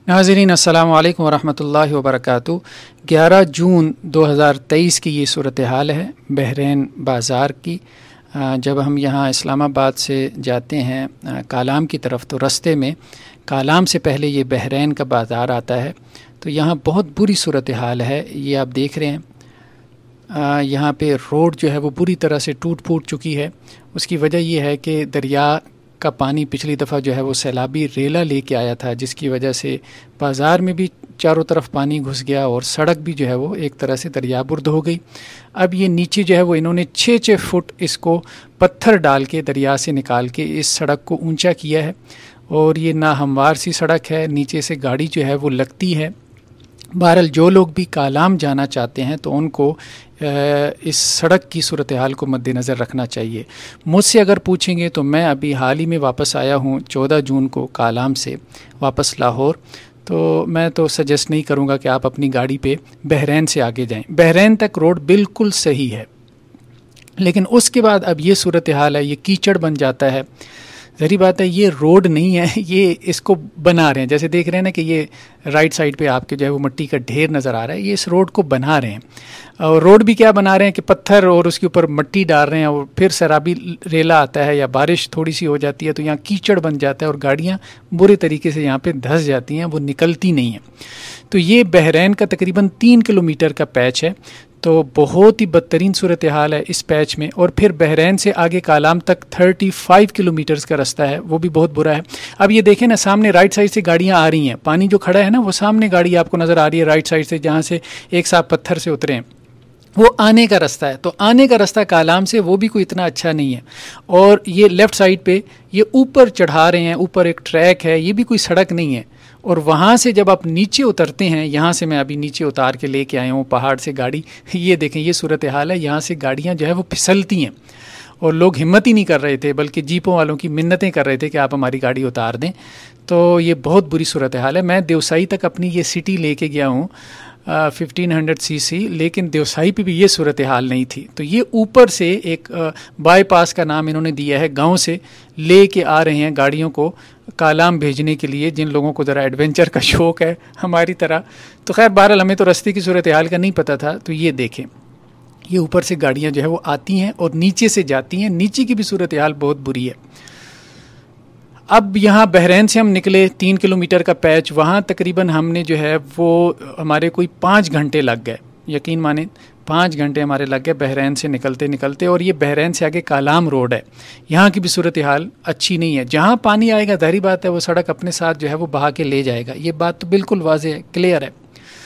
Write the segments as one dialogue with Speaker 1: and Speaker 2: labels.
Speaker 1: नाज़रीन अस्सलामु अलैकुम वरहमतुल्लाहि वबरकातुहू। 11 जून 2023 की ये सूरत हाल है बहरैन बाज़ार की। जब हम यहाँ इस्लामाबाद से जाते हैं कालाम की तरफ, तो रास्ते में कालाम से पहले ये बहरैन का बाज़ार आता है। तो यहाँ बहुत बुरी सूरत हाल है, ये आप देख रहे हैं। यहाँ पे रोड जो है वो बुरी तरह से टूट फूट चुकी है। उसकी वजह ये है कि दरिया का पानी पिछली दफ़ा जो है वो सैलाबी रेला लेके आया था, जिसकी वजह से बाज़ार में भी चारों तरफ पानी घुस गया और सड़क भी जो है वो एक तरह से दरियाबुर्द हो गई। अब ये नीचे जो है वो इन्होंने 6-6 फुट इसको पत्थर डाल के दरिया से निकाल के इस सड़क को ऊंचा किया है। और ये ना हमवार सी सड़क है, नीचे से गाड़ी जो है वो लगती है। बहरहाल जो लोग भी कालाम जाना चाहते हैं तो उनको इस सड़क की सूरत हाल को मद्देनज़र रखना चाहिए। मुझसे अगर पूछेंगे तो मैं अभी हाल ही में वापस आया हूँ 14 जून को कालाम से वापस लाहौर। तो मैं तो सजेस्ट नहीं करूँगा कि आप अपनी गाड़ी पे बहरैन से आगे जाएं। बहरैन तक रोड बिल्कुल सही है, लेकिन उसके बाद अब ये सूरत हाल है, ये कीचड़ बन जाता है। ज़री बात है, ये रोड नहीं है, ये इसको बना रहे हैं। जैसे देख रहे हैं ना कि ये राइट साइड पे आपके जो है वो मिट्टी का ढेर नज़र आ रहा है, ये इस रोड को बना रहे हैं। और रोड भी क्या बना रहे हैं कि पत्थर और उसके ऊपर मिट्टी डाल रहे हैं, और फिर शराबी रेला आता है या बारिश थोड़ी सी हो जाती है तो यहाँ कीचड़ बन जाता है और गाड़ियाँ बुरे तरीके से यहाँ पे धंस जाती हैं, वो निकलती नहीं हैं। तो ये बहरैन का तकरीबन 3 किलोमीटर का पैच है, तो बहुत ही बदतरीन सूरत हाल है इस पैच में। और फिर बहरैन से आगे कालाम तक 35 किलोमीटर्स का रास्ता है, वो भी बहुत बुरा है। अब ये देखें ना, सामने राइट साइड से गाड़ियाँ आ रही हैं, पानी जो खड़ा है ना वो सामने गाड़ी आपको नज़र आ रही है राइट साइड से, जहाँ से एक साहब पत्थर से उतरे हैं, वो आने का रास्ता है। तो आने का रास्ता कालाम से वो भी कोई इतना अच्छा नहीं है। और ये लेफ़्ट साइड पे ये ऊपर चढ़ा रहे हैं, ऊपर एक ट्रैक है, ये भी कोई सड़क नहीं है। और वहाँ से जब आप नीचे उतरते हैं, यहाँ से मैं अभी नीचे उतार के लेके आया हूँ पहाड़ से गाड़ी, ये देखें ये सूरत हाल है। यहाँ से गाड़ियाँ जो है वो फिसलती हैं और लोग हिम्मत ही नहीं कर रहे थे, बल्कि जीपों वालों की मिन्नतें कर रहे थे कि आप हमारी गाड़ी उतार दें। तो ये बहुत बुरी सूरत हाल है। मैं देवसाई तक अपनी ये सिटी लेके गया हूँ 1500 सीसी, लेकिन देवसाई पे भी ये सूरत हाल नहीं थी। तो ये ऊपर से एक बाईपास का नाम इन्होंने दिया है, गांव से ले के आ रहे हैं गाड़ियों को कालाम भेजने के लिए, जिन लोगों को ज़रा एडवेंचर का शौक़ है हमारी तरह। तो खैर बहरहाल हमें तो रास्ते की सूरत हाल का नहीं पता था। तो ये देखें, ये ऊपर से गाड़ियाँ जो है वो आती हैं और नीचे से जाती हैं, नीचे की भी सूरत हाल बहुत बुरी है। अब यहाँ बहरैन से हम निकले 3 किलोमीटर का पैच, वहाँ तकरीबन हमने जो है वो हमारे कोई 5 घंटे लग गए, यकीन माने 5 घंटे हमारे लग गए बहरैन से निकलते निकलते। और ये बहरैन से आगे कालाम रोड है, यहाँ की भी सूरत हाल अच्छी नहीं है। जहाँ पानी आएगा जाहिर बात है वो सड़क अपने साथ जो है वो बहा के ले जाएगा, ये बात तो बिल्कुल वाज़ेह है, क्लियर है।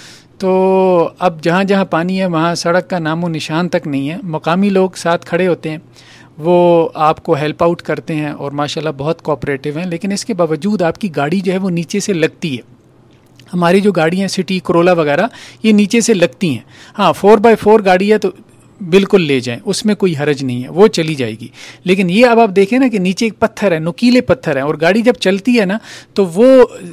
Speaker 1: तो अब जहाँ जहाँ पानी है वहाँ सड़क का नामो निशान तक नहीं है। मकामी लोग साथ खड़े होते हैं, वो आपको हेल्प आउट करते हैं और माशाल्लाह बहुत कोऑपरेटिव हैं, लेकिन इसके बावजूद आपकी गाड़ी जो है वो नीचे से लगती है। हमारी जो गाड़ी हैं सिटी करोला वगैरह, ये नीचे से लगती हैं। हाँ 4x4 गाड़ी है तो बिल्कुल ले जाएं, उसमें कोई हरज नहीं है, वो चली जाएगी। लेकिन ये अब आप देखें ना कि नीचे एक पत्थर है, नुकीले पत्थर है, और गाड़ी जब चलती है ना तो वो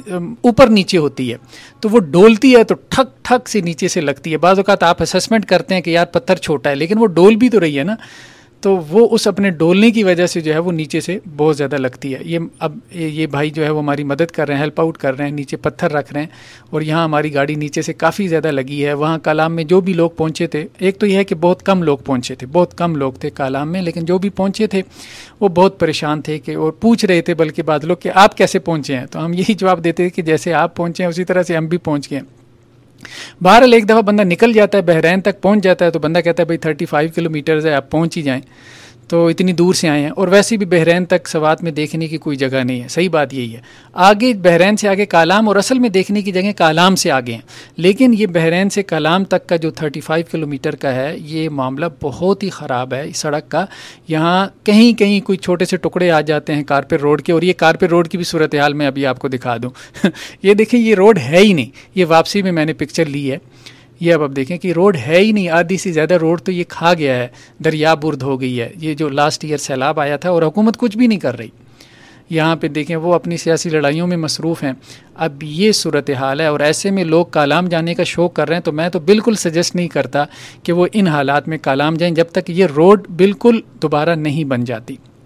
Speaker 1: ऊपर नीचे होती है, तो वो डोलती है तो ठक ठक से नीचे से लगती है। बाज़ औक़ात आप असेसमेंट करते हैं कि यार पत्थर छोटा है, लेकिन वो डोल भी तो रही है ना, तो वो उस अपने डोलने की वजह से जो है वो नीचे से बहुत ज़्यादा लगती है। ये अब ये भाई जो है वो हमारी मदद कर रहे हैं, हेल्प आउट कर रहे हैं, नीचे पत्थर रख रहे हैं, और यहाँ हमारी गाड़ी नीचे से काफ़ी ज़्यादा लगी है। वहाँ कालाम में जो भी लोग पहुँचे थे, एक तो यह है कि बहुत कम लोग पहुँचे थे, बहुत कम लोग थे कालाम में, लेकिन जो भी पहुँचे थे वो बहुत परेशान थे कि और पूछ रहे थे बल्कि बाद लोग कि आप कैसे पहुँचे हैं। तो हम यही जवाब देते हैं कि जैसे आप पहुँचे हैं उसी तरह से हम भी पहुँच गए। बहरहाल एक दफ़ा बंदा निकल जाता है, बहरैन तक पहुंच जाता है, तो बंदा कहता है भाई 35 किलोमीटर है, आप पहुंच ही जाएं, तो इतनी दूर से आए हैं। और वैसे भी बहरैन तक सवात में देखने की कोई जगह नहीं है, सही बात यही है। आगे बहरैन से आगे कालाम, और असल में देखने की जगह कालाम से आगे हैं, लेकिन ये बहरैन से कालाम तक का जो 35 किलोमीटर का है, ये मामला बहुत ही ख़राब है इस सड़क का। यहाँ कहीं कहीं कोई छोटे से टुकड़े आ जाते हैं कारपेट रोड के, और ये कारपेट रोड की भी सूरत हाल मैं अभी आपको दिखा दूँ ये देखें, ये रोड है ही नहीं। ये वापसी में मैंने पिक्चर ली है, ये अब देखें कि रोड है ही नहीं, आधी से ज़्यादा रोड तो ये खा गया है, दरियाबुर्द हो गई है। ये जो लास्ट ईयर सैलाब आया था और हुकूमत कुछ भी नहीं कर रही। यहाँ पे देखें वो अपनी सियासी लड़ाइयों में मसरूफ़ हैं। अब ये सूरत हाल है और ऐसे में लोग कालाम जाने का शौक़ कर रहे हैं, तो मैं तो बिल्कुल सजेस्ट नहीं करता कि वो इन हालात में कालाम जाएं जब तक ये रोड बिल्कुल दोबारा नहीं बन जाती।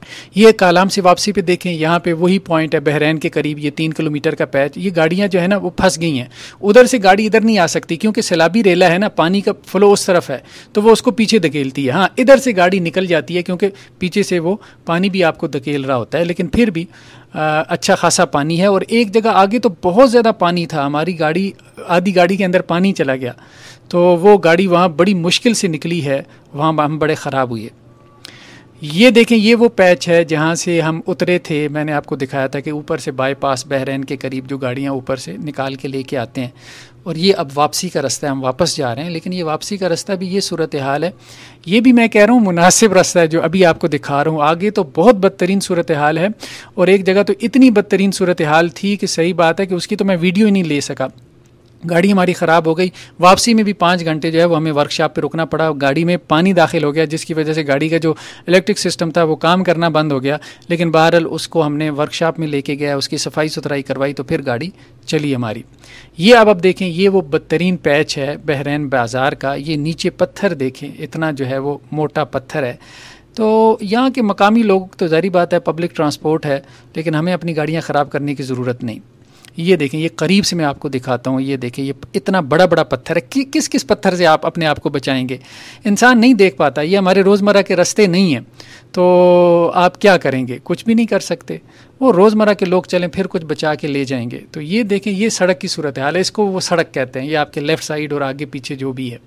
Speaker 1: ये कालाम से वापसी पे देखें, यहाँ पे वही पॉइंट है बहरैन के करीब, ये 3 किलोमीटर का पैच। ये गाड़ियाँ जो है ना वो फंस गई हैं, उधर से गाड़ी इधर नहीं आ सकती क्योंकि सैलाबी रेला है ना, पानी का फ्लो उस तरफ है तो वो उसको पीछे धकेलती है। हाँ, इधर से गाड़ी निकल जाती है क्योंकि पीछे से वो पानी भी आपको धकेल रहा होता है, लेकिन फिर भी अच्छा खासा पानी है। और एक जगह आगे तो बहुत ज़्यादा पानी था, हमारी गाड़ी आधी गाड़ी के अंदर पानी चला गया, तो वो गाड़ी वहाँ बड़ी मुश्किल से निकली है, वहाँ हम बड़े ख़राब हुए। ये देखें, ये वो पैच है जहाँ से हम उतरे थे। मैंने आपको दिखाया था कि ऊपर से बाईपास बहरैन के करीब जो गाड़ियाँ ऊपर से निकाल के लेके आते हैं, और ये अब वापसी का रास्ता है, हम वापस जा रहे हैं। लेकिन ये वापसी का रास्ता भी ये सूरत हाल है, ये भी मैं कह रहा हूँ मुनासिब रास्ता है जो अभी आपको दिखा रहा हूँ। आगे तो बहुत बदतरीन सूरत हाल है, और एक जगह तो इतनी बदतरीन सूरत हाल थी कि सही बात है कि उसकी तो मैं वीडियो ही नहीं ले सका। गाड़ी हमारी ख़राब हो गई, वापसी में भी 5 घंटे जो है वो हमें वर्कशॉप पे रुकना पड़ा। गाड़ी में पानी दाखिल हो गया जिसकी वजह से गाड़ी का जो इलेक्ट्रिक सिस्टम था वो काम करना बंद हो गया। लेकिन बहरहाल उसको हमने वर्कशॉप में लेके गया, उसकी सफाई सुथराई करवाई, तो फिर गाड़ी चली हमारी। ये अब देखें, ये वो बदतरीन पैच है बहरैन बाज़ार का। ये नीचे पत्थर देखें, इतना जो है वो मोटा पत्थर है। तो यहाँ के मकामी लोग तो ज़ाहिर बात है पब्लिक ट्रांसपोर्ट है, लेकिन हमें अपनी गाड़ियाँ ख़राब करने की ज़रूरत नहीं। ये देखें, ये करीब से मैं आपको दिखाता हूँ। ये देखें, ये इतना बड़ा बड़ा पत्थर है। किस किस पत्थर से आप अपने आप को बचाएंगे? इंसान नहीं देख पाता, ये हमारे रोज़मर्रा के रास्ते नहीं हैं, तो आप क्या करेंगे? कुछ भी नहीं कर सकते। वो रोज़मर्रा के लोग चलें फिर कुछ बचा के ले जाएंगे। तो ये देखें, ये सड़क की सूरत हाल है, इसको वो सड़क कहते हैं। ये आपके लेफ़्ट साइड और आगे पीछे जो भी है,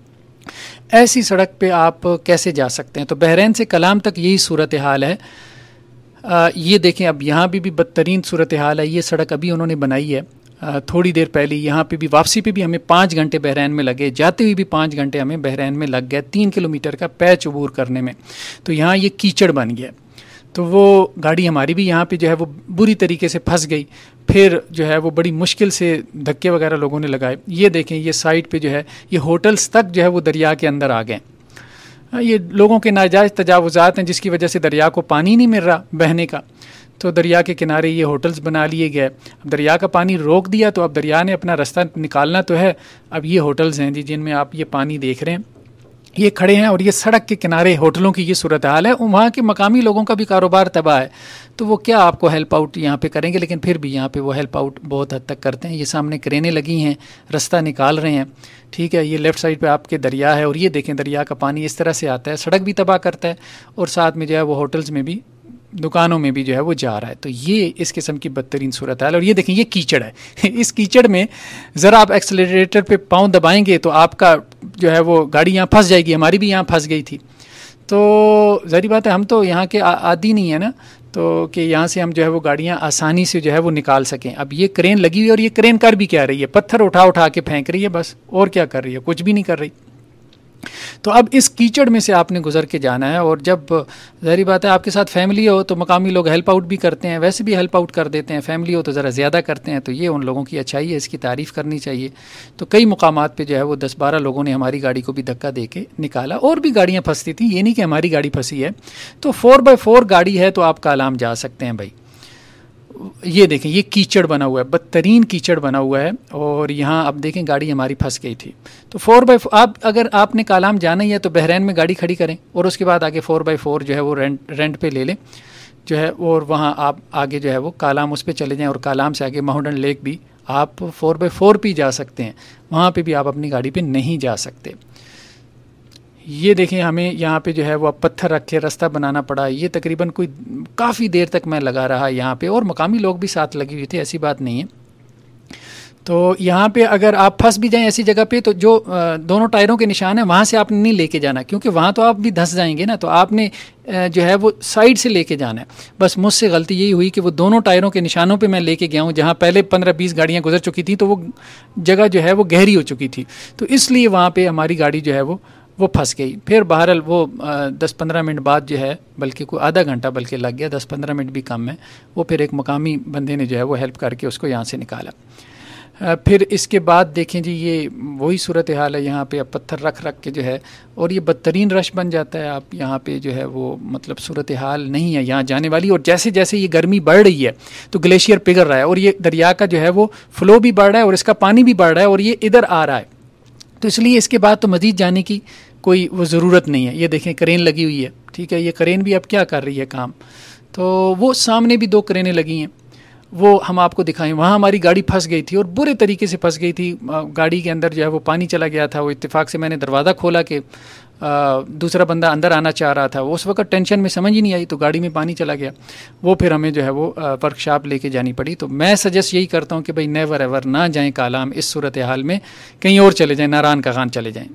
Speaker 1: ऐसी सड़क पे आप कैसे जा सकते हैं? तो बहरैन से कलाम तक यही सूरत हाल है। ये देखें, अब यहाँ भी बदतरीन सूरत हाल है। ये सड़क अभी उन्होंने बनाई है थोड़ी देर पहले। यहाँ पे भी वापसी पे भी हमें 5 घंटे बहरैन में लगे, जाते हुए भी 5 घंटे हमें बहरैन में लग गया 3 किलोमीटर का पैच अबूर करने में। तो यहाँ ये कीचड़ बन गया, तो वो गाड़ी हमारी भी यहाँ पे जो है वो बुरी तरीके से फंस गई। फिर जो है वो बड़ी मुश्किल से धक्के वगैरह लोगों ने लगाए। ये देखें, ये साइड पे जो है ये होटल्स तक जो है वो दरिया के अंदर आ गए। ये लोगों के नाजायज़ तजावुज़ात हैं जिसकी वजह से दरिया को पानी नहीं मिल रहा बहने का, तो दरिया के किनारे ये होटल्स बना लिए गए। अब दरिया का पानी रोक दिया तो अब दरिया ने अपना रास्ता निकालना तो है। अब ये होटल्स हैं जी जिनमें आप ये पानी देख रहे हैं, ये खड़े हैं, और ये सड़क के किनारे होटलों की ये सूरत हाल है। वहाँ के मकामी लोगों का भी कारोबार तबाह है, तो वो क्या आपको हेल्प आउट यहाँ पे करेंगे? लेकिन फिर भी यहाँ पे वो हेल्प आउट बहुत हद तक करते हैं। ये सामने क्रेनें लगी हैं, रास्ता निकाल रहे हैं, ठीक है। ये लेफ़्ट साइड पे आपके दरिया है, और ये देखें दरिया का पानी इस तरह से आता है, सड़क भी तबाह करता है, और साथ में जो है वो होटल्स में भी, दुकानों में भी जो है वो जा रहा है। तो ये इस किस्म की बदतरीन सूरत हाल। और ये देखें, ये कीचड़ है इस कीचड़ में ज़रा आप एक्सेलरेटर पे पाँव दबाएंगे तो आपका जो है वो गाड़ी यहाँ फंस जाएगी। हमारी भी यहाँ फंस गई थी। तो ज़ाहिर बात है हम तो यहाँ के आदी नहीं है ना, तो कि यहाँ से हम जो है वो गाड़ियाँ आसानी से जो है वो निकाल सकें। अब ये क्रेन लगी हुई है, और ये क्रेन कर भी क्या रही है? पत्थर उठा उठा के फेंक रही है बस, और क्या कर रही है? कुछ भी नहीं कर रही। तो अब इस कीचड़ में से आपने गुजर के जाना है। और जब ज़ाहिर बात है आपके साथ फैमिली हो तो मकामी लोग हेल्प आउट भी करते हैं, वैसे भी हेल्प आउट कर देते हैं। फैमिली हो तो ज़रा ज़्यादा करते हैं, तो ये उन लोगों की अच्छाई है, इसकी तारीफ़ करनी चाहिए। तो कई मुकामात पे जो है वो 10-12 लोगों ने हमारी गाड़ी को भी धक्का दे के निकाला। और भी गाड़ियाँ फंसती थी, ये नहीं कि हमारी गाड़ी फंसी है। तो 4x4 गाड़ी है तो आप कालाम जा सकते हैं भाई। ये देखें, ये कीचड़ बना हुआ है, बदतरीन कीचड़ बना हुआ है। और यहाँ अब देखें गाड़ी हमारी फंस गई थी। तो 4x4 आप अगर आपने कालाम जाना ही है तो बहरैन में गाड़ी खड़ी करें, और उसके बाद आगे 4x4 जो है वो रेंट पे ले लें जो है, और वहाँ आप आगे जो है वो कालाम उस पर चले जाएँ। और कालाम से आगे माउंटेन लेक भी आप 4x4 पे जा सकते हैं, वहाँ पे भी आप अपनी गाड़ी पे नहीं जा सकते। ये देखें, हमें यहाँ पे जो है वो अब पत्थर रख के रास्ता बनाना पड़ा। ये तकरीबन कोई काफ़ी देर तक मैं लगा रहा यहाँ पे, और मकामी लोग भी साथ लगे हुए थे, ऐसी बात नहीं है। तो यहाँ पे अगर आप फंस भी जाएं ऐसी जगह पे, तो जो दोनों टायरों के निशान है वहाँ से आपने नहीं लेके जाना, क्योंकि वहाँ तो आप भी धंस जाएंगे ना। तो आपने जो है वो साइड से लेके जाना है। बस मुझसे गलती यही हुई कि वो दोनों टायरों के निशानों पे मैं लेके गया हूँ, जहाँ पहले 15-20 गाड़ियाँ गुजर चुकी थी, तो वो जगह जो है वो गहरी हो चुकी थी, तो इसलिए वहाँ पर हमारी गाड़ी जो है वो फंस गई। फिर बहरहाल वो 10-15 मिनट बाद जो है, बल्कि कोई आधा घंटा बल्कि लग गया, 10-15 मिनट भी कम है, वो फिर एक मकामी बंदे ने जो है वो हेल्प करके उसको यहाँ से निकाला। फिर इसके बाद देखें जी, ये वही सूरत हाल है। यहाँ पे अब पत्थर रख के जो है, और ये बदतरीन रश बन जाता है। आप यहाँ पे जो है वो मतलब सूरत हाल नहीं है यहाँ जाने वाली। और जैसे जैसे ये गर्मी बढ़ रही है तो ग्लेशियर पिघल रहा है, और ये दरिया का जो है वो फ्लो भी बढ़ रहा है, और इसका पानी भी बढ़ रहा है, और ये इधर आ रहा है। तो इसलिए इसके बाद तो मज़ीद जाने की कोई वो ज़रूरत नहीं है। ये देखें क्रेन लगी हुई है, ठीक है, ये क्रेन भी अब क्या कर रही है काम, तो वो सामने भी 2 क्रेनें लगी हैं, वो हम आपको दिखाएं। वहाँ हमारी गाड़ी फंस गई थी और बुरे तरीके से फंस गई थी। गाड़ी के अंदर जो है वो पानी चला गया था। वो इत्तेफाक से मैंने दरवाज़ा खोला कि दूसरा बंदा अंदर आना चाह रहा था। वो उस वक्त टेंशन में समझ ही नहीं आई, तो गाड़ी में पानी चला गया। वो फिर हमें जो है वो वर्कशॉप लेके जानी पड़ी। तो मैं सजेस्ट यही करता हूँ कि भाई नेवर एवर ना जाएँ कालाम इस सूरत हाल में, कहीं और चले जाएँ, नारायण का खान चले जाएँ।